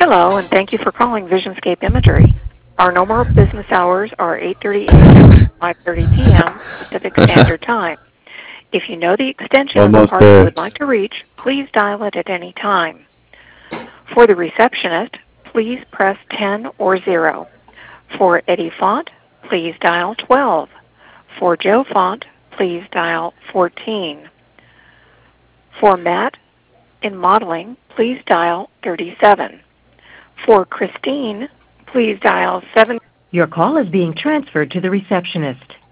Hello, and thank you for calling Visionscape Imagery. Our normal business hours are 8:30 a.m. to 5:30 p.m. Pacific Standard Time. If you know the extension of the Almost party you there. would like to reach, please dial it at any time. For the receptionist, please press 10 or 0. For Eddie Font, please dial 12. For Joe Font, please dial 14. For Matt in modeling, please dial 37. For Christine, please dial 7. Your call is being transferred to the receptionist.